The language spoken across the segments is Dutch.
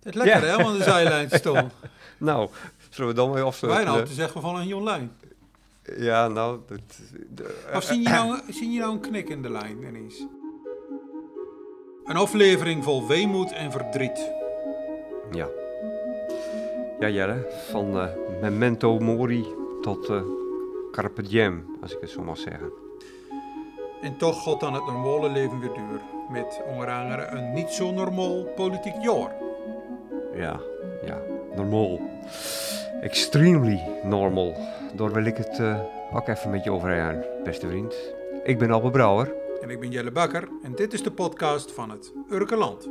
Het lekker hè, om aan de zijlijn te staan. Nou, zullen we dan weer afsluiten? Wij nou te zeggen van een jong lijn. Ja, nou... Of zie je nou een knik in de lijn ineens? Een aflevering vol weemoed en verdriet. Ja. Ja, Jelle. Van Memento Mori tot Carpe Diem, als ik het zo mag zeggen. En toch gaat dan het normale leven weer door. Met onder andere een niet zo normaal politiek jaar. Ja, normaal. Extremely normal. Daar wil ik het ook even met je over hebben, beste vriend. Ik ben Albert Brouwer. En ik ben Jelle Bakker en dit is de podcast van het Urkeland.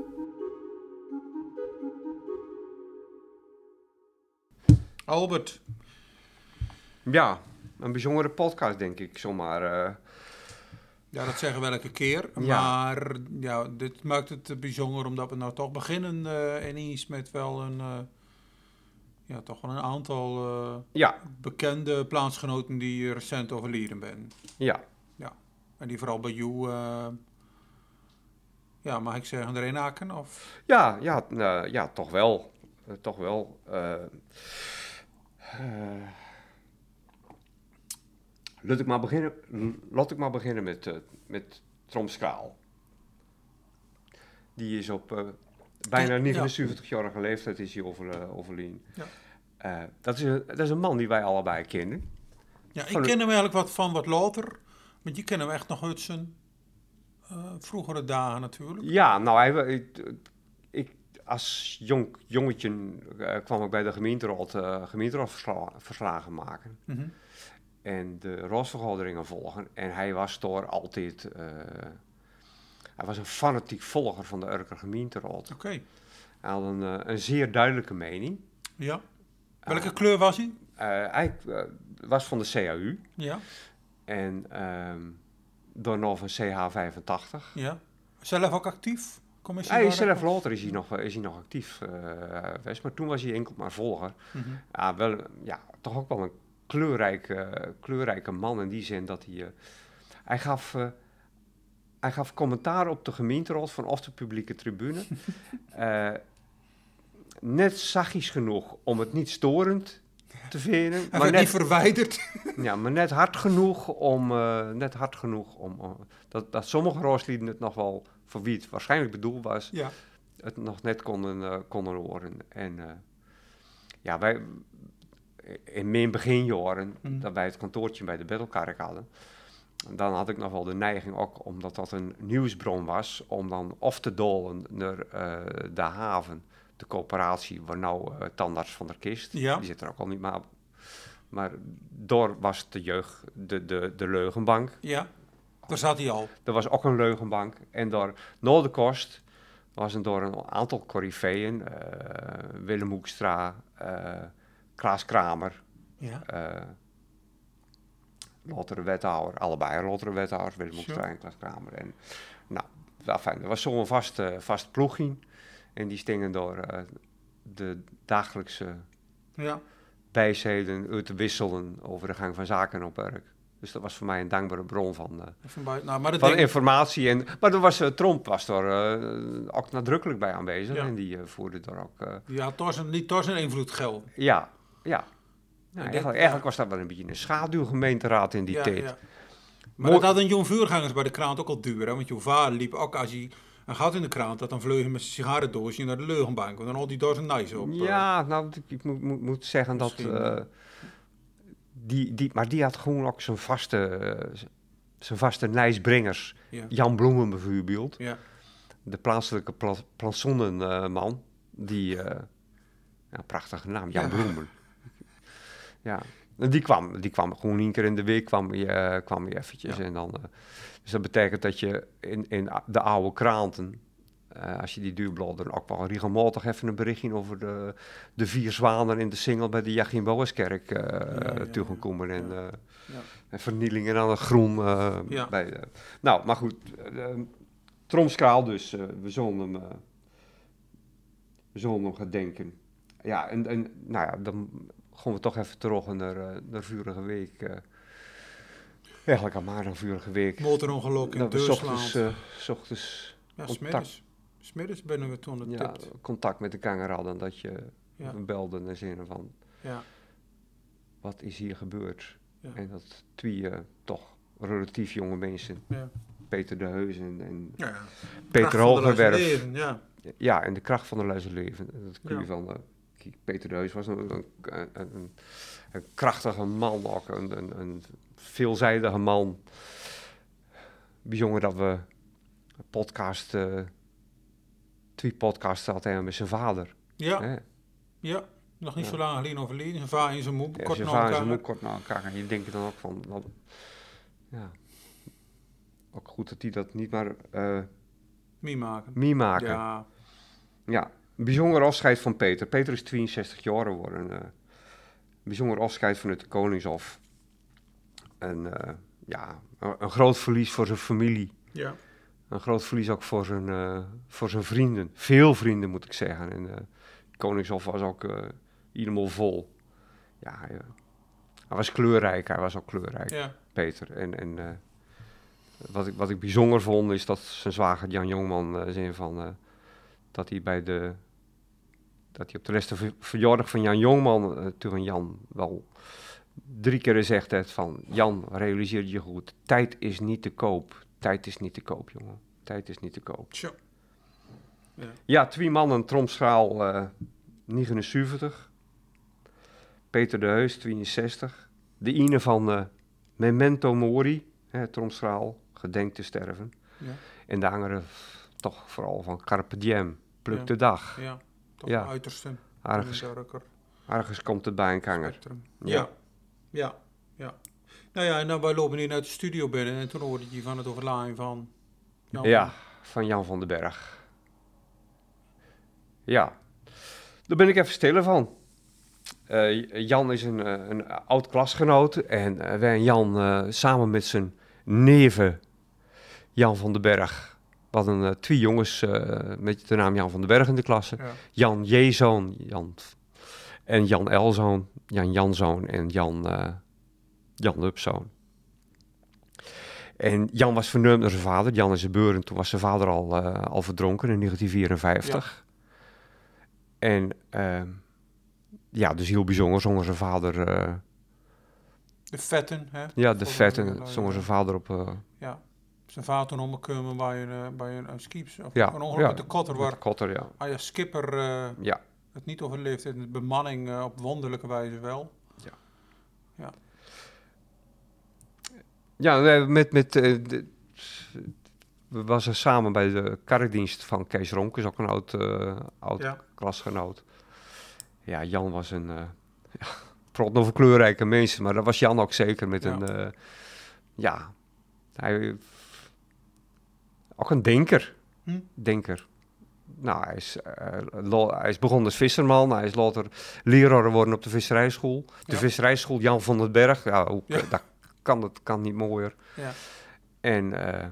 Albert. Ja, een bijzondere podcast denk ik, zomaar. Ja, dat zeggen we elke keer. Ja. Maar ja, dit maakt het bijzonder omdat we nou toch beginnen ineens met wel toch wel een aantal bekende plaatsgenoten die recent overleden zijn. Ja. En die vooral bij jou, mag ik zeggen, erin haken? Of? Ja, toch wel. Toch wel. Laat ik maar beginnen met Tromskaal. Die is op bijna 79-jarige leeftijd is hij overleden. Ja. Dat is een man die wij allebei kennen. Ja, ik ken hem eigenlijk wat later. Want je kent hem echt nog uit zijn vroegere dagen natuurlijk. Ja, nou, ik als jongetje kwam ik bij de gemeenteraadverslagen maken. Mm-hmm. En de raadsvergaderingen volgen. En hij was door altijd... hij was een fanatiek volger van de Urker gemeenteraad. Oké. Hij had een zeer duidelijke mening. Ja. Welke kleur was hij? Hij was van de CAU. Ja. En daarna van CH85. Ja. Zelf ook actief? Hij is zelf later is hij nog actief geweest. Maar toen was hij enkel maar volger. Mm-hmm. Toch ook wel een kleurrijke man in die zin dat hij gaf commentaar op de gemeenteraad vanaf de publieke tribune. Net zachtjes genoeg om het niet storend te vinden. Hij werd niet verwijderd. Ja, maar net hard genoeg om dat sommige raadsleden het nog wel, voor wie het waarschijnlijk bedoeld was, het nog net konden horen. En wij... In mijn beginjaren, dat wij het kantoortje bij de Bettelkerk hadden, dan had ik nog wel de neiging, ook omdat dat een nieuwsbron was, om dan af te dolen naar de haven, de coöperatie, waar nou Tandarts van der Kist, die zit er ook al niet meer op. Maar door was de jeugd, de leugenbank. Ja, daar zat hij al. Er was ook een leugenbank. En door Noorderkost was er door een aantal coryfeeën, Willem Hoekstra, Klaas Kramer, latere wethouder, allebei latere wethouders, Willem Hoekstra en Klaas Kramer. En er was zo'n vast ploegje en die stingen door de dagelijkse wijsheden uit te wisselen over de gang van zaken op werk. Dus dat was voor mij een dankbare bron van informatie. Maar Tromp was er ook nadrukkelijk bij aanwezig en die voerde daar ook... niet door zijn invloed geld. Ja. Eigenlijk was dat wel een beetje een schaduwgemeenteraad in die tijd. Ja. Maar dat had een jong vuurgangers bij de krant ook al duur. Hè? Want je vader liep ook, als hij een gat in de krant had, dan vleug hij met zijn sigarendoosje naar de leugenbank. Want dan had hij daar zijn nice op. Ik moet zeggen dat... Maar die had gewoon ook zijn vaste nijsbrengers. Ja. Jan Bloemen bijvoorbeeld. Ja. De plaatselijke plansonnenman. Prachtige naam, Jan Bloemen. Ja, en die kwam gewoon 1 keer in de week kwam je eventjes. En dan, dus dat betekent dat je in de oude kranten, als je die duurbladeren, ook wel regelmatig even een berichtje over de 4 zwanen in de singel bij de Joachim Bouwerskerk toegekomen. En vernielingen aan het groen. Maar goed, Tromskaal dus, we zullen hem gaan denken. Ja, dan gaan we toch even terug naar Vurige Week. Eigenlijk al maar een Vurige Week. Motorongeluk in Duitsland. Ochtends smiddags. 'Smiddags binnen we toen het tipt. Contact met de kanger hadden, dat je belde in de zin van... Ja. Wat is hier gebeurd? Ja. En dat twee toch relatief jonge mensen... Ja. Peter de Heus en Peter Hogewerf. Ja, en de kracht van de luisterleven. Dat kun je van... Peter de Heus was een krachtige man ook, een veelzijdige man. Bijzonder dat we twee podcasts hadden met zijn vader. Ja, hè? Ja. Nog niet zo lang geleden overleden. Zijn vader en zijn moeder kort na elkaar. En je denkt dan ook van... ook goed dat hij dat niet maar... meemaken. Ja. Een bijzonder afscheid van Peter. Peter is 62 jaar geworden. Een bijzonder afscheid vanuit de Koningshof. En een groot verlies voor zijn familie. Ja. Een groot verlies ook voor zijn vrienden. Veel vrienden, moet ik zeggen. En Koningshof was ook helemaal vol. Ja, hij was kleurrijk. Hij was ook kleurrijk, Peter. En wat ik bijzonder vond, is dat zijn zwager Jan Jongman zei van... dat hij op de laatste verjaardag van Jan Jongman, toen Jan wel 3 keer gezegd heeft van... Jan, realiseer je goed, tijd is niet te koop. Tijd is niet te koop, jongen. Tijd is niet te koop. Tja. Ja, 2 mannen, tromschaal 79. Peter de Heus, 62. De ene van Memento Mori, tromschaal, gedenk te sterven. Ja. En de andere toch vooral van Carpe Diem, pluk de dag. Ja, toch de uiterste. Ergens komt het bij een kanger. Ja. Nou ja, en dan wij lopen hier uit de studio binnen en toen hoorde je van het overlijden van Jan. Van Jan van den Berg. Ja, daar ben ik even stil van. Jan is een oud klasgenoot en wij en Jan samen met zijn neven Jan van den Berg. We hadden 2 jongens met de naam Jan van den Berg in de klasse. Ja. Jan J-zoon, en Jan L-zoon, Jan Janzoon en Jan Lupzoon. En Jan was verneumd door zijn vader. Jan is geboren, toen was zijn vader al verdronken in 1954. Ja. En dus heel bijzonder zongen zijn vader... de vetten, hè? Ja, de vetten zongen zijn vader op... Zijn vader toen omgekomen bij een skips. Of een ongeluk met de kotter. Met de kotter, ja. Hij als skipper het niet overleefd heeft. De bemanning op wonderlijke wijze wel. We waren samen bij de karredienst van Kees Romkes, ook een oud klasgenoot. Ja, Jan was een... vooral over kleurrijke mensen, maar dat was Jan ook zeker met een... hij... Ook een denker. Nou, hij is begonnen als visserman. Hij is later leraar geworden op de visserijschool. De visserijschool Jan van den Berg. Dat kan niet mooier. Ja. En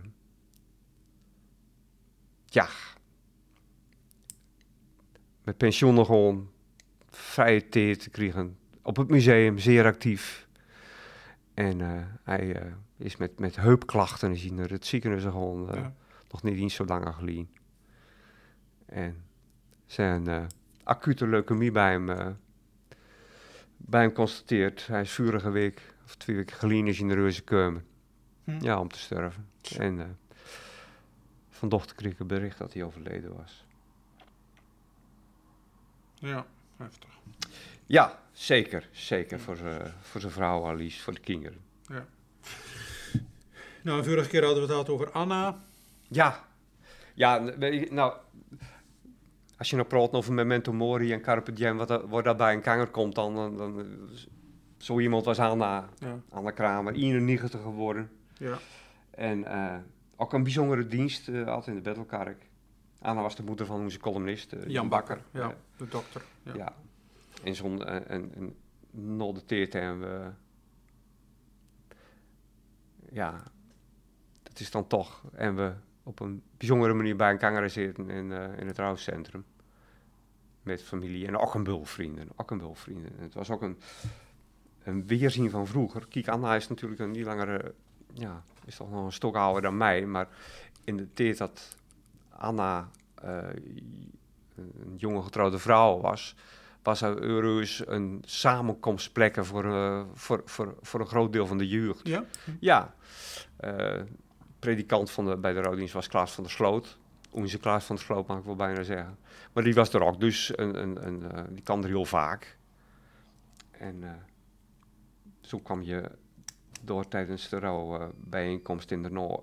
met pensioen gewoon vrije tijd te krijgen. Op het museum, zeer actief. En hij is met heupklachten is hij naar het ziekenhuis gewoon... nog niet eens zo lang geleden. En zijn acute leukemie bij hem constateerd. Hij is vorige week of 2 weken geleden is in de reuze komen. Ja, om te sterven. En van dochter kreeg ik een bericht dat hij overleden was. Ja, heftig. Ja, zeker. Zeker voor zijn vrouw Alice, voor de kinderen. Ja. Nou, vorige keer hadden we het over Anna. Ja, nou, als je nou praat over Memento Mori en Carpe Diem, wat dat bij een kanger komt, dan zo iemand was Anna Kramer, 91 geworden. Ja. En ook een bijzondere dienst, altijd in de Bettelkerk. Anna was de moeder van onze columnist, Jan Bakker. Ja, de dokter. Ja. En zo'n noteert en we... Ja, dat is dan toch... En we op een bijzondere manier bij een kanger zitten in het rouwcentrum. Met familie en ook een bul vrienden. En het was ook een weerzien van vroeger. Kijk, Anna is natuurlijk een niet langer... is toch nog een stok ouder dan mij. Maar in de tijd dat Anna een jonge getrouwde vrouw was Eurus een samenkomstplekken voor een groot deel van de jeugd. Ja? Ja. Predikant bij de rouwdienst was Klaas van der Sloot. Onze Klaas van der Sloot mag ik wel bijna zeggen. Maar die was er ook, dus die kwam er heel vaak. En zo kwam je door tijdens de rouwbijeenkomst in de Noor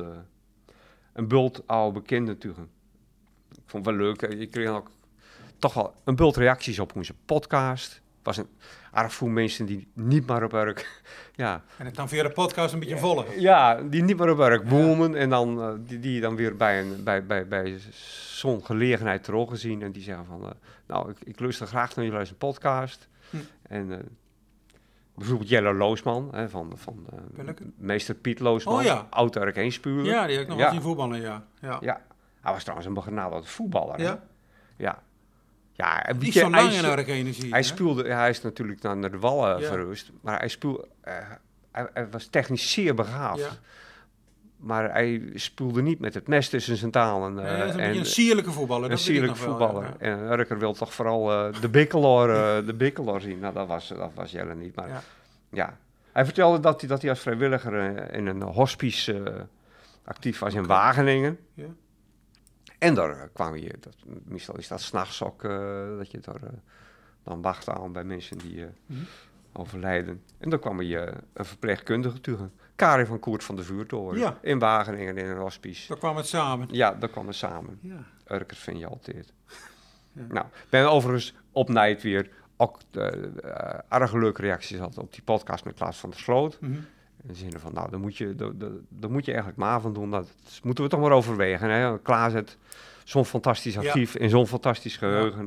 een bult oude bekenden tegen. Ik vond het wel leuk. Ik kreeg ook toch wel een bult reacties op onze podcast. Was een aardig veel mensen die niet maar op werk... ja. En het dan via de podcast een beetje volgen. Ja, die niet maar op werk boomen. En dan die dan weer bij zo'n gelegenheid teruggezien. En die zeggen van... nou, ik luister graag naar jullie als een podcast. En bijvoorbeeld Jelle Loosman, van meester Piet Loosman. Oud-Urk Heenspuren. Ja, die heb ik nog wel zien voetballen, ja. Hij was trouwens een begenadigd voetballer. Ja. Ja. Ja, die is zo lang in Urk Energie. Hij is natuurlijk naar de Wallen verhuisd, maar hij was technisch zeer begaafd. Ja. Maar hij speelde niet met het mes tussen zijn talen. Hij is een sierlijke voetballer. Een sierlijke voetballer. Ja. En Urker wil toch vooral de bikkelaar zien. Nou, dat was Jelle niet. Maar ja. Hij vertelde dat hij als vrijwilliger in een hospice actief was in Wageningen. Ja. En daar kwam je, meestal is dat 's nachts ook, dat je daar dan wacht aan bij mensen die overlijden. En dan kwam je een verpleegkundige tegen, Karin van Koert van de Vuurtoren, in Wageningen in een hospice. Daar kwam het samen. Ja, daar kwam het samen. Ja. Urkers vind je altijd. Ja. Nou, ben overigens op Night weer ook erg leuke reacties had op die podcast met Klaas van der Sloot. In de zin van, nou, dan moet je eigenlijk maar van doen. Dat moeten we toch maar overwegen. Hè? Klaas heeft zo'n fantastisch archief en zo'n fantastisch geheugen.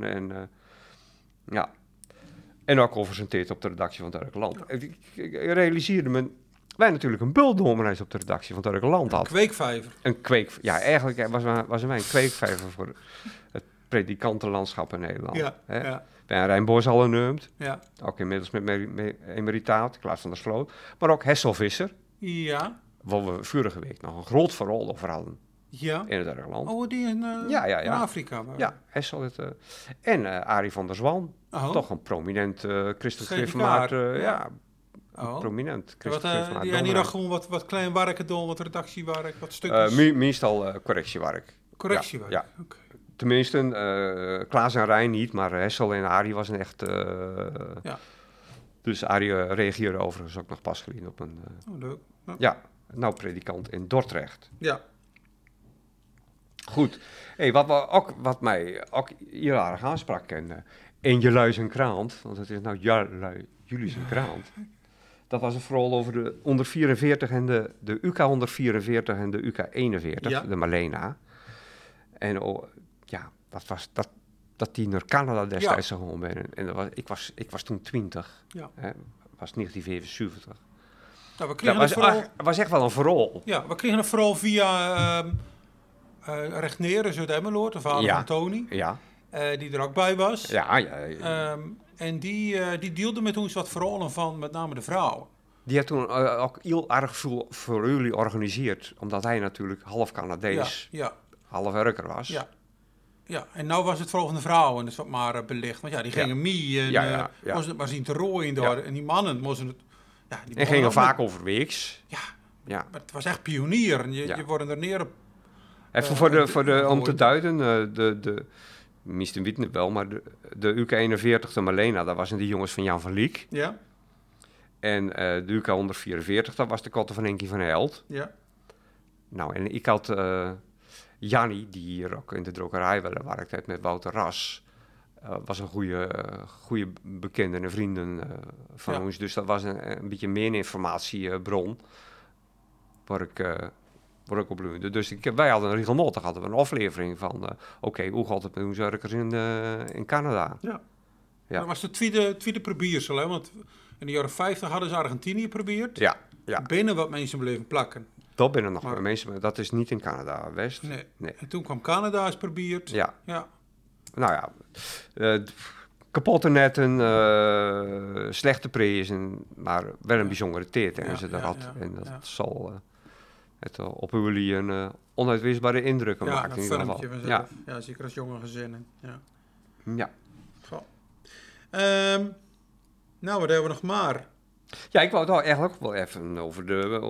Ja. En ook oversenteerd op de redactie van het Urkerland. Ja. Ik realiseerde me, wij natuurlijk een bultdominee op de redactie van het Urkerland hadden. Een kweekvijver. Ja, eigenlijk was wij een kweekvijver voor het predikantenlandschap in Nederland. Ja, hè? Ja. Ben Rijnboors al genoemd. Ja. Ook inmiddels met emeritaat, Klaas van der Sloot. Maar ook Hessel Visser. Ja. Waar we vorige week nog een groot verhaal over hadden. Ja. In het Urkerland. Oh, die in Afrika. Maar... Ja, Hessel. En Arie van der Zwan. Toch een prominent christelijk gereformaat. Prominent christelijk gereformaat. En die dan gewoon wat klein werken doen, wat redactiewerk, wat stukjes? Meestal correctiewerk. Correctiewerk, ja. Okay. Tenminste, Klaas en Rijn niet, maar Hessel en Arie was een echt... Dus Arie reageerde overigens ook nog pas geleden op een... leuk. Nou predikant in Dordrecht. Ja. Goed. Hey, wat mij ook heel erg aansprak in Jelui zijn krant, want het is nou jullie zijn krant. Dat was het vooral over de onder 44 en de UK 144 en de UK 41, de Malena. En dat die naar Canada destijds gewoon ben. En ik was toen 20. Ja. Was 1975. Nou, we kregen was echt wel een verhaal. Ja, we kregen een verhaal via Rechtneren, Zuid-Emmeloord, de vader van Tony. Ja. Die er ook bij was. Ja. En die deelde met ons wat verhalen van met name de vrouwen. Die had toen ook heel erg veel voor jullie georganiseerd. Omdat hij natuurlijk half Canadees, half Urker was. Ja, en nou was het vooral van de vrouwen, dus wat maar belicht. Want die gingen mee en moesten het maar zien te rooien door. En die mannen moesten het... en gingen vaak overweeks. Ja, maar het was echt pionier. En je wordt er neer op... Even om te duiden, de meesten weten het wel, maar de UK 41, de Malena, dat waren die jongens van Jan van Liek. Ja. En de UK 144, dat was de kotte van Enkie van Held. Ja. Nou, en ik had Jannie, die hier ook in de drukkerij werkte met Wouter Ras, was een goede bekende en vrienden van ons. Dus dat was een beetje meer een informatiebron waar ik op leunde. Dus wij hadden regelmatig een aflevering van hoe gaat het met onze Urkers in Canada? Ja. Dat was de tweede probiersel, hè? Want in de jaren 50 hadden ze Argentinië geprobeerd. Ja. Binnen wat mensen bleven plakken. Dat binnen nog mensen, maar dat is niet in Canada, West. Nee. En toen kwam Canada eens geprobeerd. Ja. Nou ja, kapotte netten, slechte prijzen, maar wel een bijzondere tijd. En ze dat had. En dat zal... het op jullie een onuitwisbare indrukken maakt. In ieder geval. Ja, zeker als jonge gezinnen. Ja. Nou, wat hebben we nog maar? Ja, ik wou het eigenlijk ook wel even over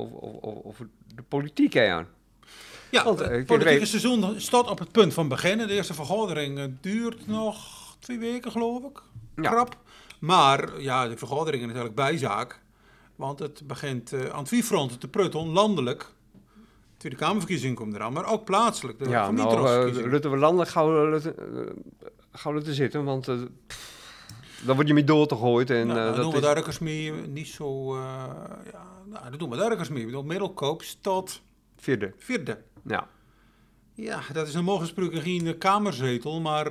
de politiek aan. Ja, het politieke seizoen staat op het punt van beginnen. De eerste vergadering duurt nog 2 weken, geloof ik. Krap. Maar ja, de vergadering is natuurlijk bijzaak. Want het begint aan het vierfronten te prutten, landelijk. Tweede Kamerverkiezing komt eraan, maar ook plaatselijk. Rutte we landelijk gauw te zitten, want dan word je mee door te gooid. En, dan doen we daar ergens mee niet zo... dan doen we daar ergens mee. Ik bedoel, Middelkoop tot... Vierde. Ja. Ja, dat is normaal gesproken geen kamerzetel, maar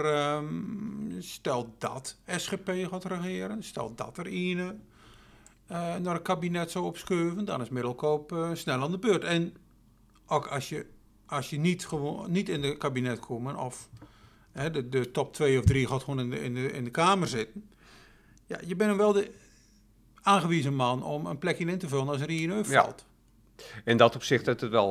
stel dat SGP gaat regeren, stel dat er een naar het kabinet zou opschuiven, dan is Middelkoop snel aan de beurt. En ook als je niet in het kabinet komt, of de top 2 of 3 gaat gewoon in de Kamer zitten, ja, je bent dan wel de aangewezen man om een plekje in te vullen als er een valt. In dat opzicht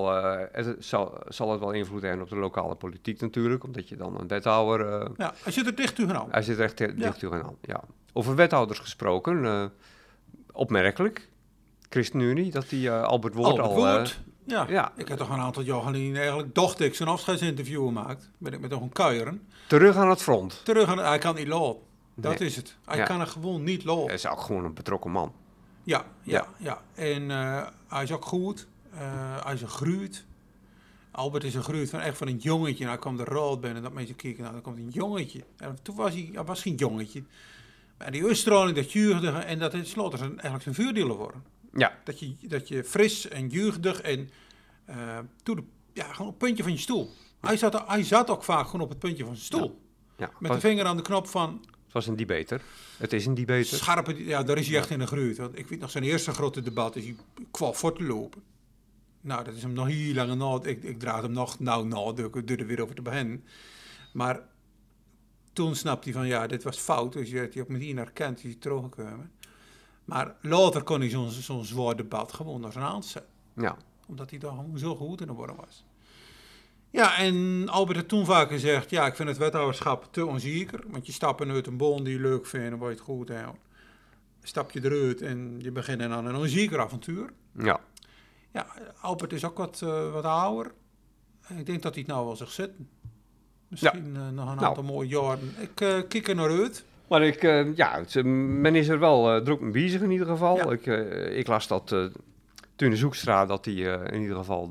zal het wel invloed hebben op de lokale politiek natuurlijk, omdat je dan een wethouder... hij zit er dicht tegenaan. Hij zit er echt dicht tegenaan, ja. Over wethouders gesproken, opmerkelijk. ChristenUnie, dat die Albert Woord Ja, ik heb toch een aantal jaar geleden eigenlijk dacht ik zo'n afscheidsinterview gemaakt. Ben ik met nog een kuieren. Terug aan het front. Hij kan niet lopen. Dat is het. Hij kan er gewoon niet lopen. Hij is ook gewoon een betrokken man. Ja. En hij is ook goed. Hij is een gruut. Albert is een gruut van een jongetje. En hij kwam de rood binnen en dat mensen keken. Nou, dan komt een jongetje. En toen was geen jongetje. Maar die uitstraling, dat jeugdige en dat in slot is eigenlijk zijn vuurdealer worden. Ja. Dat je fris en jeugdig en gewoon op het puntje van je stoel. Hij zat ook vaak gewoon op het puntje van zijn stoel. Ja. Met de vinger aan de knop van... Het was een debater. Het is een debater. Scherpe, daar is hij echt in de gruut. Want ik weet nog, zijn eerste grote debat is hij kwam voor te lopen. Nou, dat is hem nog heel lang na. Ik draad hem nog door er weer over te beginnen. Maar toen snapte hij van, dit was fout. Dus hij op met herkend, is hij teruggekomen. Maar later kon hij zo'n zwaar debat gewoon naar zijn hand zetten. Ja. Omdat hij daar gewoon zo goed in de worden was. Ja, en Albert had toen vaak gezegd, ik vind het wethouderschap te onzeker. Want je stapt uit een boom die je leuk vindt en waar je het goed houdt. Stap je eruit en je begint aan een onzeker avontuur. Ja. Ja, Albert is ook wat ouder. Ik denk dat hij het nou wel zich zit. Misschien nog een aantal mooie jaren. Ik kijk er naar uit. Maar men is er wel druk mee bezig in ieder geval. Ja. Ik las dat Tune Zoekstra, dat hij in ieder geval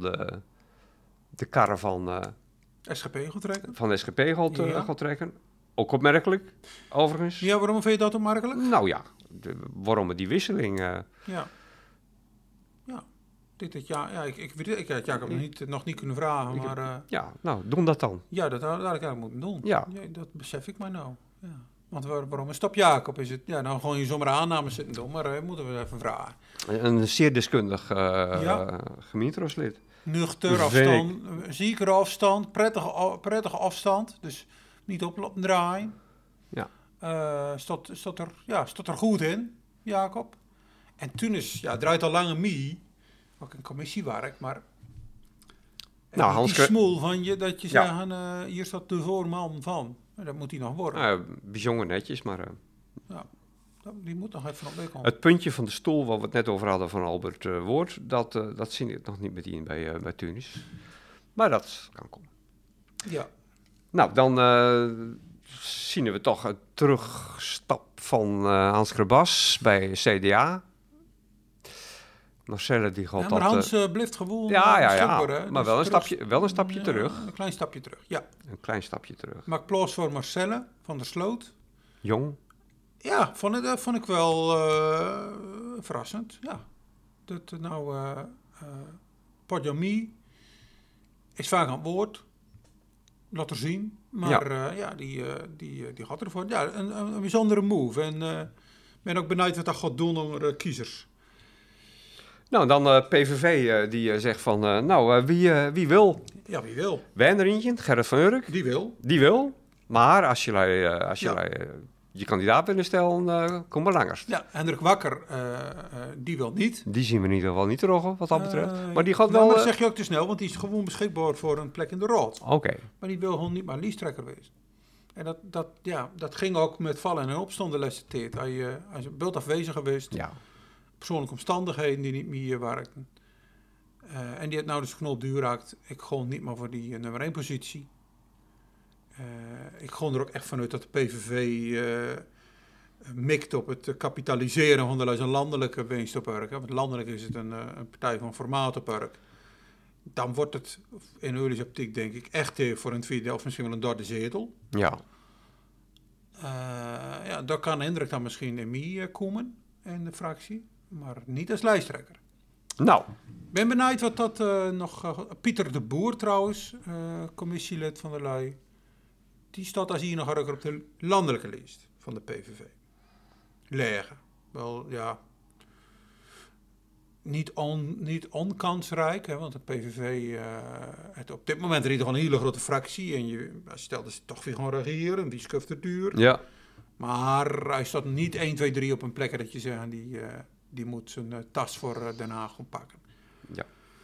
de karren van SGP gaat trekken. Van de SGP gaat trekken. Ook opmerkelijk, overigens. Ja, waarom vind je dat opmerkelijk? Nou ja, waarom die wisseling? Ik weet het. Ik had Jacob nog niet kunnen vragen, maar... doen dat dan. Ja, dat had ik eigenlijk moeten doen. Ja, dat besef ik mij nou. Ja. Want waarom een stap Jacob is het? Ja, nou gewoon je zomaar aannames zitten doen, maar moeten we even vragen. Een zeer deskundig gemeenteraadslid. Nuchter afstand, zekere afstand, prettige afstand, dus niet op draaien. Ja. Stond er goed in, Jacob. En toen draait al langer mee, ook in commissiewerk, maar die smoel van je, dat je zeggen, hier staat de voorman van. Dat moet hij nog worden. Bijzonder netjes, maar... die moet nog even op weg komen. Het puntje van de stoel, waar we het net over hadden van Albert Woord, dat zie ik nog niet meteen bij Tunis. Maar dat kan komen. Ja. Nou, dan zien we toch een terugstap van Hans Krabas bij CDA. Marcelle die gaat maar Hans blijft gewoon maar dus wel een stapje terug. Een klein stapje terug, ja. Een klein stapje terug. Maak plaats voor Marcelle van der Sloot. Jong. Ja, vond ik wel verrassend. Ja. Dat Podjami is vaak aan het woord. Laat er zien. Maar die gaat ervoor. Ja, een bijzondere move. En ben ook benieuwd wat dat gaat doen onder kiezers. Nou, dan PVV die zegt van, wie wil? Ja, wie wil? Wijnderintje, Gerrit van Urk. Die wil. Maar als jullie je kandidaat willen stellen, kom maar langers. Ja, Hendrik Wakker, die wil niet. Die zien we in ieder geval niet terug, wat dat betreft. Maar die gaat wel... Maar dat zeg je ook te snel, want die is gewoon beschikbaar voor een plek in de raad. Oké. Maar die wil gewoon niet maar lijsttrekker wezen. En dat ging ook met vallen en opstand de laatste tijd. Hij is beeld afwezig geweest. Ja. Persoonlijke omstandigheden die niet meer werkten. En die het nou dus knop duur raakt. Ik gewoon niet meer voor die nummer 1 positie. Ik ga er ook echt vanuit dat de PVV mikt op het kapitaliseren van een landelijke winstenpark. Want landelijk is het een partij van formatenpark. Dan wordt het in Eulis optiek denk ik echt voor een tweede of misschien wel een derde zetel. Ja. Daar kan Hendrik dan misschien in mee komen in de fractie, maar niet als lijsttrekker. Nou. Ik ben benieuwd wat dat nog... Pieter de Boer trouwens, commissielid van de Lui. Die staat als hier nog op de landelijke lijst van de PVV. Lege. Wel, ja... Niet onkansrijk, hè, want de PVV heeft op dit moment in ieder geval een hele grote fractie. En je stelde ze toch weer gewoon regeren, wie schuift het duur. Ja. Maar hij staat niet 1, 2, 3 op een plek dat je zegt, die moet zijn tas voor Den Haag gaan pakken. Ja.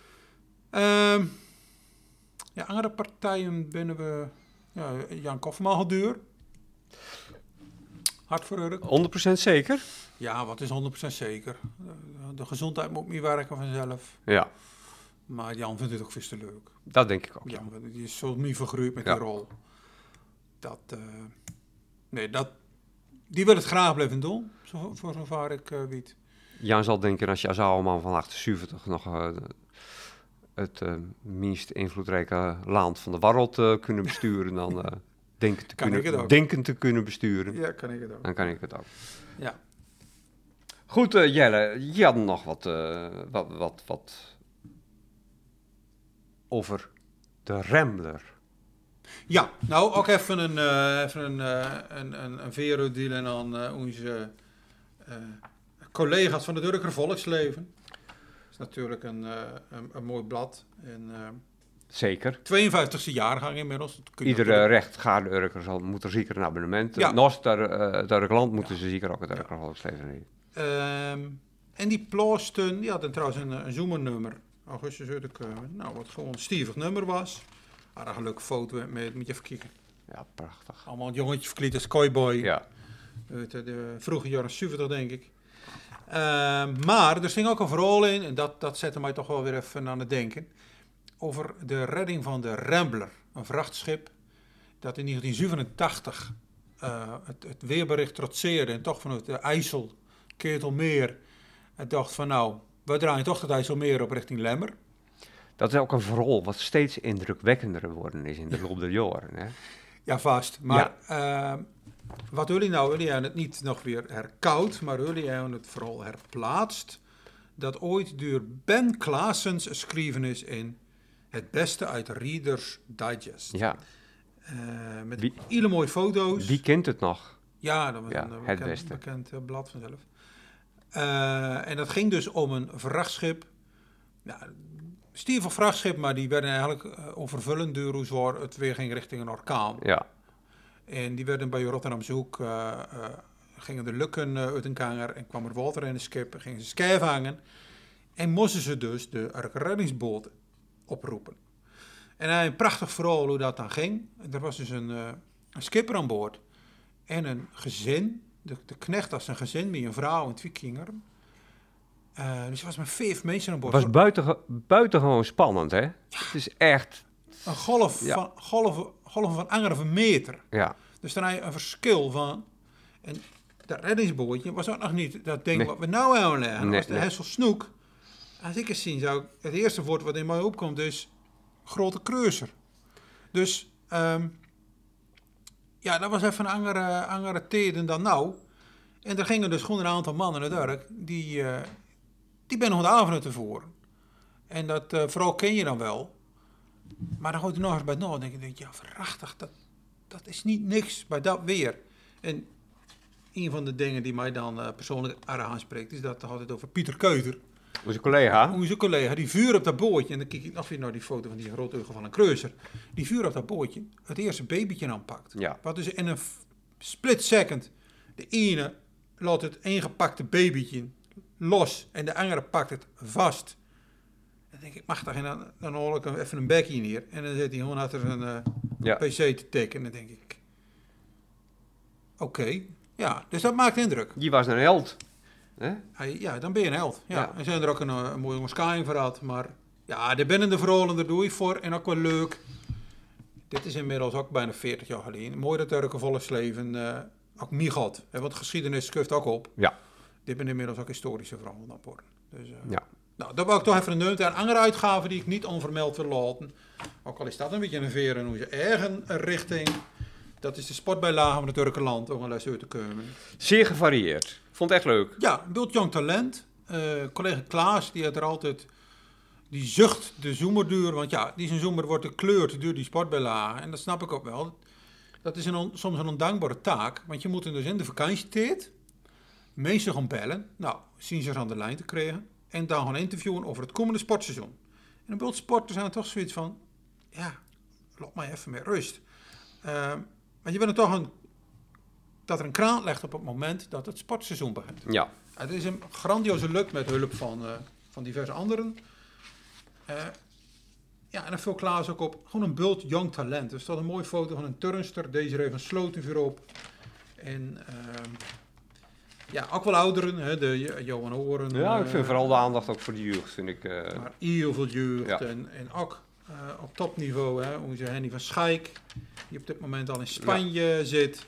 Andere partijen binnen we... Ja, Jan Kofferman had duur. Hard voor Urk. 100% zeker? Ja, wat is 100% zeker? De gezondheid moet niet werken vanzelf. Ja. Maar Jan vindt het ook veel te leuk. Dat denk ik ook. Jan, die is zo niet vergroeid met die rol. Die wil het graag blijven doen, voor zover ik weet. Jan zal denken, als je als oude man van 78 nog het minst invloedrijke land van de wereld kunnen besturen, dan denken te kunnen besturen. Ja, kan ik het ook. Dan kan ik het ook. Ja. Goed, Jelle, je had nog wat over de Rambler. Ja, nou ook even een veerudelen aan onze collega's van het Urker Volksleven. Dat is natuurlijk een mooi blad. Zeker. 52e jaargang inmiddels. Iedere rechtgaarde Urker moet er zeker een abonnement. Ja. Naast het Urkerland moeten ze zeker ook het Urker Volksleven nemen. En die ploosten, die hadden trouwens een zoomernummer. Augustus uit te komen. Nou, wat gewoon een stevig nummer was. Een leuke foto met, moet je even kijken. Ja, prachtig. Allemaal een jongetje verkleed als cowboy. Ja. Uit de vroege jaren 70, denk ik. Maar er ging ook een verhaal in, en dat zette mij toch wel weer even aan het denken, over de redding van de Rambler, een vrachtschip dat in 1987 het weerbericht trotseerde en toch vanuit de IJssel, Ketelmeer, en dacht van nou, we draaien toch het IJsselmeer op richting Lemmer. Dat is ook een verhaal wat steeds indrukwekkender geworden is in de loop der jaren. Hè? Ja, vast. Maar wat jullie hebben het niet nog weer herkoud, maar jullie hebben het vooral herplaatst, dat ooit door Ben Klaasens geschreven is in Het Beste uit Reader's Digest. Ja. Met hele mooie foto's. Wie kent het nog? Ja, dat was een bekend blad vanzelf. En dat ging dus om een vrachtschip. Ja, stevig vrachtschip, maar die werden eigenlijk onvervullend door hoe zwaar het weer ging richting een orkaan. Ja. En die werden bij Rotterdamse Hoek, gingen de lukken uit een kanger en kwam er water in de schip, gingen ze skijf hangen en moesten ze dus de reddingsboot oproepen. En hij een prachtig verhaal hoe dat dan ging. Er was dus een skipper aan boord en een gezin, de knecht was een gezin met een vrouw en 2 kinderen. Dus er was maar 5 mensen aan boord. Het was buitengewoon spannend, hè? Ja. Het is echt... Een golven van 1,5 meter. Ja. Dus dan heb je een verschil van... En dat reddingsbootje was ook nog niet dat ding wat we nou aanleggen. Dat was de Hessel Snoek. Als ik eens zie, zou ik het eerste woord wat in mij opkomt is grote kreuzer. Dus dat was even een andere tijden dan nou. En er gingen dus gewoon een aantal mannen naar het Urk die ben nog de avond tevoren. En dat vooral ken je dan wel. Maar dan gaat je nog eens bij na en denk je, ja, verrachtig, dat is niet niks bij dat weer. En een van de dingen die mij dan persoonlijk aanspreekt, is dat het altijd over Pieter Keuter. Onze collega, die vuur op dat bootje, en dan kijk ik nog weer naar die foto van die grote gevallen kreuzer, die vuur op dat bootje, het eerste babytje aanpakt. Ja. Wat dus in een split second De ene laat het ingepakte babytje los en de andere pakt het vast. Dan denk ik, mag daar geen, dan hol ik even een bekje neer. En dan zit hij gewoon achter een pc te tikken. En dan denk ik, oké. Ja, dus dat maakt indruk. Je was een held. Hè? Ja, dan ben je een held. Ja. En zijn er ook een mooie omschrijving voor had. Maar ja, daar binnen de verhalen, daar doe je voor. En ook wel leuk. Dit is inmiddels ook bijna 40 jaar geleden. Mooi dat Turken volksleven ook niet had. Want geschiedenis schuift ook op. Ja. Dit zijn inmiddels ook historische verhalen aan worden. Dus, nou, dat wil ik toch even een neut aan andere uitgaven die ik niet onvermeld wil laten. Ook al is dat een beetje een veer en hoe ze eigen richting. Dat is de sportbijlage van het Turkenland om een les uit te komen. Zeer gevarieerd. Vond het echt leuk. Ja, een beeld jong talent. Collega Klaas, die had er altijd... Die zucht de zoemerduur, want ja, die zijn zoemer wordt gekleurd door die sportbijlage. En dat snap ik ook wel. Dat is soms een ondankbare taak, want je moet hem dus in de vakantietijd mensen gaan bellen. Nou, zien ze er aan de lijn te krijgen. En dan gaan interviewen over het komende sportseizoen. En een beeld sporters zijn er toch zoiets van, ja, laat mij even met rust. Want je bent er toch dat er een kraan legt op het moment dat het sportseizoen begint. Ja. Het is een grandioze lukt met hulp van diverse anderen. En dan vult Klaas ook op gewoon een bult jong talent. Er staat een mooie foto van een turnster, deze heeft een Slotenvuur op. En ook wel ouderen, hè, de Johan Horen. Ja, ik vind vooral de aandacht ook voor de jeugd, vind ik. Maar heel veel jeugd en ook op topniveau, hè, onze Henny van Schaik, die op dit moment al in Spanje zit.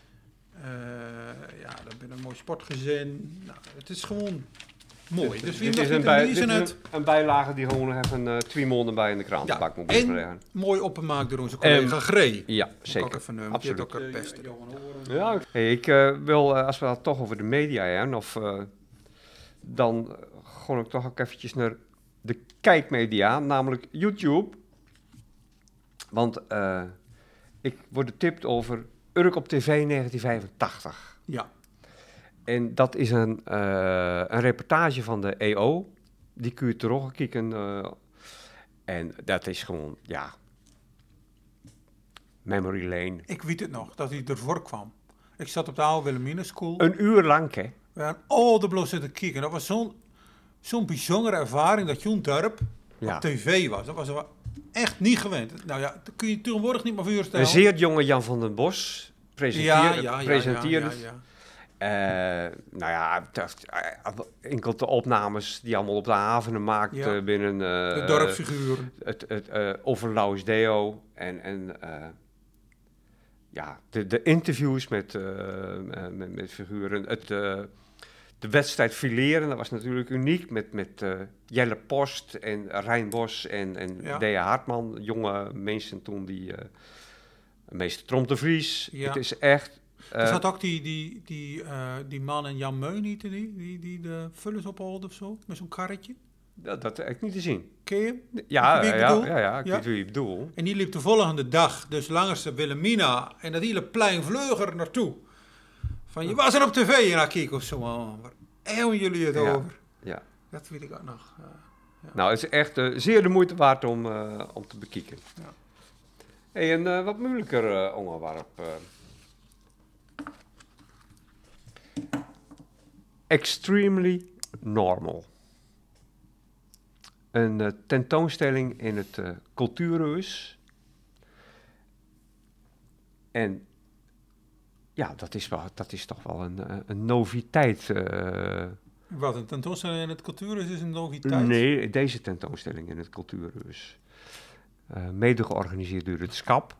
Dan ben je een mooi sportgezin. Nou, het is gewoon mooi. Dus wie dit is een bijlage die gewoon even 2 maanden bij in de krant pakt moet leggen. Mooi opgemaakt door onze collega Gree. Ja, zeker. Even, absoluut. Ook het beste. Ja, hey, ik wil, als we het toch over de media hebben, dan gewoon ik toch ook eventjes naar de kijkmedia, namelijk YouTube. Want ik word getipt over Urk op TV 1985. Ja. En dat is een reportage van de EO. Die kun je terugkijken. En dat is gewoon, memory lane. Ik weet het nog, dat hij ervoor kwam. Ik zat op de oude Wilhelmina School. Een uur lang, hè? We hadden de bloos zitten kijken. Dat was zo'n bijzondere ervaring dat Joen Dorp op tv was. Dat was echt niet gewend. Nou ja, dat kun je tegenwoordig niet meer voorstellen. Een zeer jonge Jan van den Bos presenteerde. Enkel de opnames die allemaal op de havenen maakte binnen... de dorpsfiguren. Het Overlauws Deo en de interviews met figuren. De wedstrijd fileren, dat was natuurlijk uniek met Jelle Post en Rijn Bos en Dea Hartman. Jonge mensen toen die... meester Tromp de Vries. Ja. Het is echt... Er zat ook die man en Jan Meun, die de vullers ophaalde of zo, met zo'n karretje. Dat heb ik niet te zien. Ken je? Ja, ik weet wie je bedoelt. En die liep de volgende dag, dus langs de Wilhelmina, en dat hele plein vleuger naartoe. Van, je was er op tv en dan keek of zo, waar hebben jullie het over? Ja. Dat weet ik ook nog. Nou, het is echt zeer de moeite waard om te bekijken. Ja. Hey, een wat moeilijker onderwerp. Extremely Normal. Een tentoonstelling in het Cultuurhuis. En dat is toch wel een noviteit. Wat, een tentoonstelling in het Cultuurhuis is een noviteit? Nee, deze tentoonstelling in het Cultuurhuis. Mede georganiseerd door het SCAP.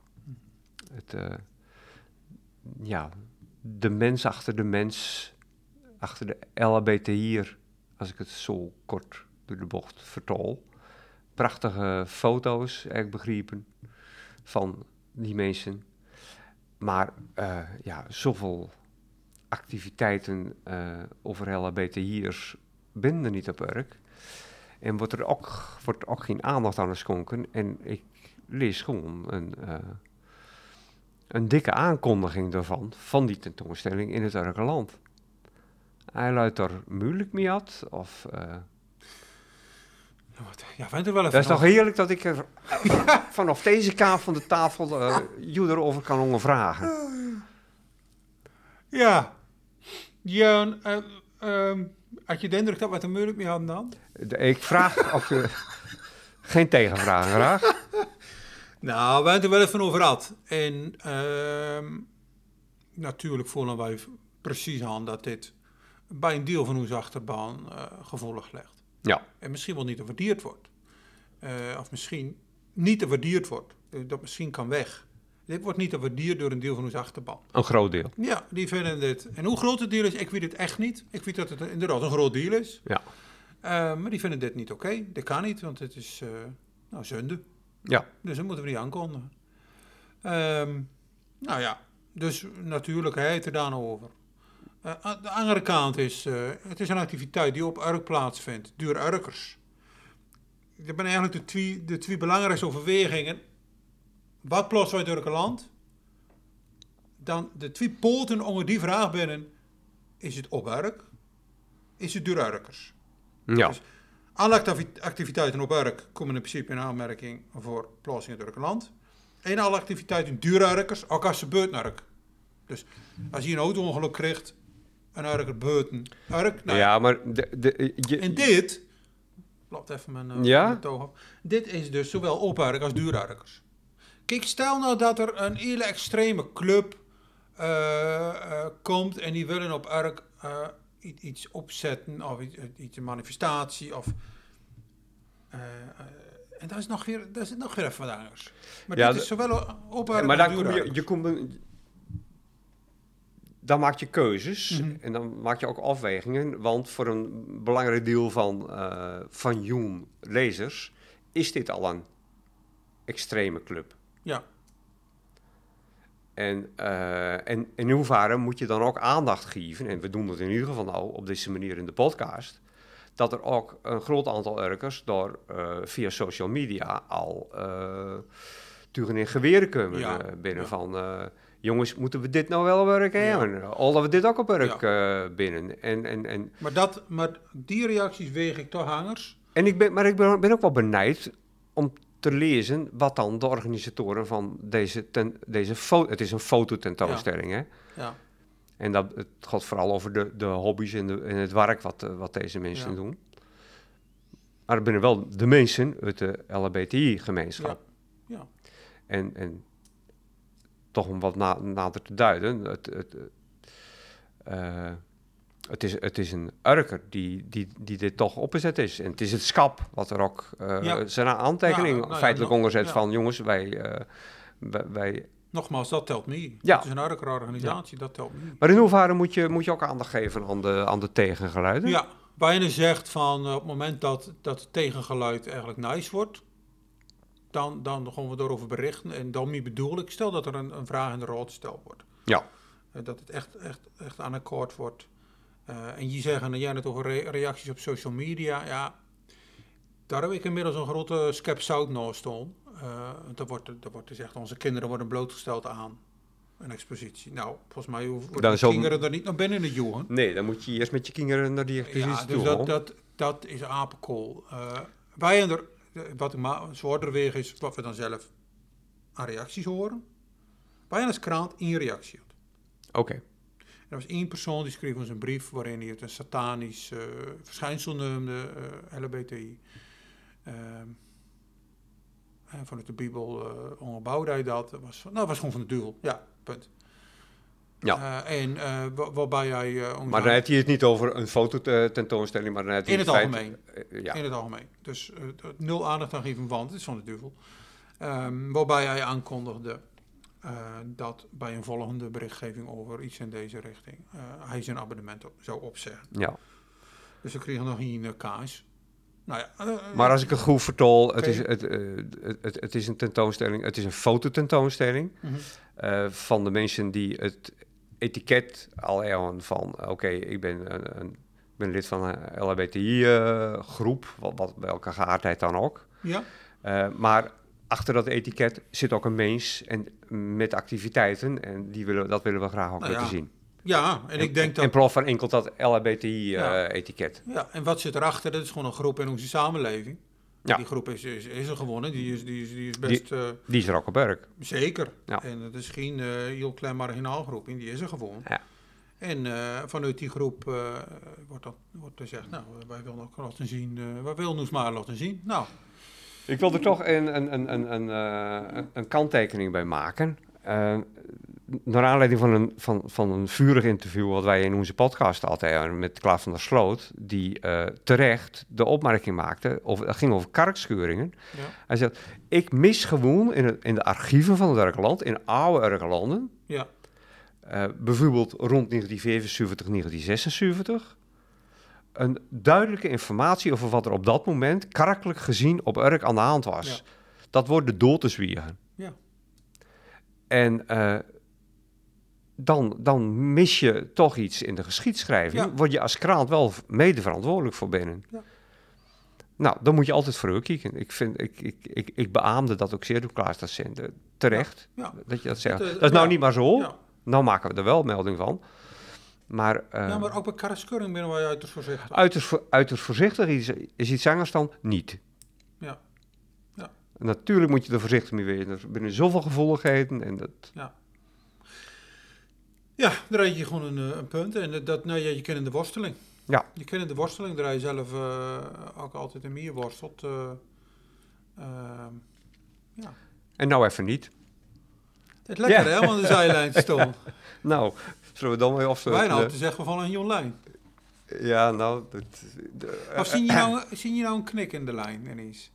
De mens achter de mens, achter de LHBTI'er, als ik het zo kort door de bocht vertol. Prachtige foto's, heb ik begrepen, van die mensen. Maar zoveel activiteiten over LHBTI'ers binnen niet op Urk. En wordt ook geen aandacht aan geschonken. En ik lees gewoon een dikke aankondiging daarvan, van die tentoonstelling in het Urkerland. Hij luidt er moeilijk mee had, of... vind er wel even dat is toch heerlijk dat ik er vanaf deze kant van de tafel jullie erover kan ondervragen. Ja, Ja, had je de indruk dat we het er moeilijk mee hadden dan? Ik vraag of geen tegenvragen graag. Nou, we hebben het er wel even over gehad. En natuurlijk voelen wij precies aan dat dit bij een deel van onze achterban gevoelig ligt. Ja. En misschien wel niet te waardeerd wordt. Of misschien niet te waardeerd wordt. Dat misschien kan weg. Dit wordt niet te waardeerd door een deel van onze achterban. Een groot deel. Ja, die vinden dit. En hoe groot het deel is, ik weet het echt niet. Ik weet dat het inderdaad een groot deel is. Ja. Maar die vinden dit niet oké. Dat kan niet, want het is zonde. Ja. Dus dat moeten we niet aankondigen. Nou ja, dus natuurlijk, hij het er dan over. De andere kant is, het is een activiteit die op Urk plaatsvindt, door Urkers. Dat zijn eigenlijk de twee belangrijkste overwegingen. Wat plaatsen wij door het land? Dan de twee poten onder die vraag binnen, is het op Urk? Is het door Urkers? Ja. Dus alle activiteiten op Urk komen in principe in aanmerking voor plaatsing door het land. En alle activiteiten door Urkers, ook als ze buiten Urk. Dus als je een auto-ongeluk krijgt, een Urker buiten Urk. Nou, ja, maar... En dit... Laat even mijn toog af. Dit is dus zowel op Urk als door Urkers. Kijk, stel nou dat er een hele extreme club komt en die willen op Urk iets opzetten of iets een manifestatie of... en dat is nog weer even wat anders. Maar dit is zowel op Urk maar dan dan maak je keuzes en dan maak je ook afwegingen, want voor een belangrijk deel van jong lezers is dit al een extreme club. Ja. En in hoeverre moet je dan ook aandacht geven, en we doen dat in ieder geval nou op deze manier in de podcast, dat er ook een groot aantal Urkers door via social media al tugen in geweren komen binnen van... jongens, moeten we dit nou wel werken? Ja. Al dat we dit ook op werk binnen. Maar die reacties weeg ik toch hangers. En ik ben ook wel benijd om te lezen wat dan de organisatoren van deze foto... Het is een fototentoonstelling, hè? Ja. En het gaat vooral over de hobby's en het werk wat deze mensen doen. Maar het binnen wel de mensen uit de LHBTI-gemeenschap. Ja. En toch om wat nader te duiden, het is een Urker die dit toch opgezet is. En het is het SCAP wat er ook zijn aantekening feitelijk onderzet van... jongens, wij... Nogmaals, dat telt mee. Ja. Het is een Urker organisatie, dat telt mee. Maar in hoeverre moet je ook aandacht geven aan de tegengeluiden? Ja, bijna zegt van op het moment dat het tegengeluid eigenlijk nice wordt... Dan gaan we erover berichten. En daarmee bedoel ik, stel dat er een vraag in de raad gesteld wordt. Ja. Dat het echt aan akkoord wordt. En je zegt, en jij net over reacties op social media. Ja, daar heb ik inmiddels een grote skep zout naast staan. Er wordt gezegd, onze kinderen worden blootgesteld aan een expositie. Nou, volgens mij worden de kinderen er niet naar binnen in de jongen. Nee, dan moet je eerst met je kinderen naar die expositie toe. Dus dat is apenkool. Wij hebben er... Wat ik zwaarder weeg is wat we dan zelf aan reacties horen. Wij als krant 1 reactie had. Oké. Er was 1 persoon die schreef ons een brief waarin hij het een satanisch verschijnsel noemde, LHBTI. En vanuit de Bijbel onderbouwde hij dat. Dat was gewoon van de duivel. Ja, punt. Ja. Waarbij hij... maar dan heeft hij het niet over een fototentoonstelling, maar dan heeft hij in het algemeen. Ja. In het algemeen. Dus 0 aandacht aan geven, want het is van de duivel. Waarbij hij aankondigde dat bij een volgende berichtgeving over iets in deze richting hij zijn abonnement zou opzeggen. Ja. Dus we kregen nog 1 kaas. Nou ja, maar als ik het goed vertol, het is een tentoonstelling, het is een fototentoonstelling van de mensen die het etiket al eeuwen van ik ben lid van een LHBTI-groep, welke geaardheid dan ook. Ja. Maar achter dat etiket zit ook een mens en met activiteiten en dat willen we graag ook laten zien. Ja, en ik denk dat... In plaats van enkel dat LHBTI-etiket. Ja, en wat zit erachter? Dat is gewoon een groep in onze samenleving. Ja. Die groep is er gewonnen. Die is best... Die is er ook op werk. Zeker. Ja. En het is geen heel klein marginaal groep. Die is er gewoon. Ja. En vanuit die groep wordt gezegd, nou, wij willen ook laten zien, wij willen ons maar laten zien. Nou. Ik wil er toch een kanttekening bij maken. Naar aanleiding van een vurig interview wat wij in onze podcast hadden met Klaas van der Sloot, die terecht de opmerking maakte, het ging over karkscheuringen. Ja. Hij zegt, ik mis gewoon in de archieven van het Urkeland, in oude Urkelanden, ja. Bijvoorbeeld rond 1975, 1976, een duidelijke informatie over wat er op dat moment karkelijk gezien op Urk aan de hand was. Ja. Dat wordt de dood te zwieren. Ja. En dan mis je toch iets in de geschiedschrijving. Ja. Word je als krant wel mede verantwoordelijk voor binnen. Ja. Nou, dan moet je altijd voor kijken. Ik beaamde dat ook zeer door Klaas dat zenden. Terecht, dat je dat zegt. Dat is nou niet maar zo. Ja. Nou maken we er wel melding van. Maar ook bij karskeuring ben je uiterst voorzichtig. Uiterst voorzichtig is iets anders dan niet. Ja. Ja. Natuurlijk moet je er voorzichtig mee wezen. Er binnen zoveel gevoeligheden en dat... Ja, daar rijd je gewoon een punt. En je kent in de worsteling. Ja. Je kent in de worsteling, daar je zelf ook altijd in meer worstelt. Ja. En nou even niet. Het is lekker hè, om aan de zijlijn te staan. Nou, zullen we dan weer afsluiten? Bijna te zeggen van een Jon Lijn. Ja, nou... Of zie je nou een knik in de lijn ineens?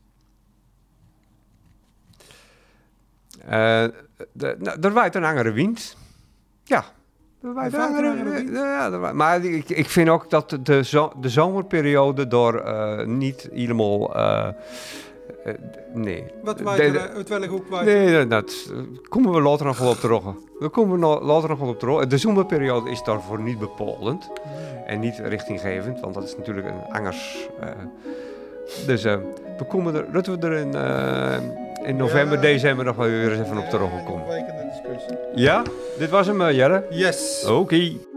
Er waait een angere wind. Ja. Maar ik vind ook dat de zomerperiode door niet helemaal... nee. Wat uit welke hoek waait? Nee, dat komen we later nog wel op terug. De zomerperiode is daarvoor niet bepalend. Nee. En niet richtinggevend, want dat is natuurlijk een angers... dus laten we er in november, december nog wel weer eens even op terugkomen. Ja, dit was hem, Jelle. Yes. Oké.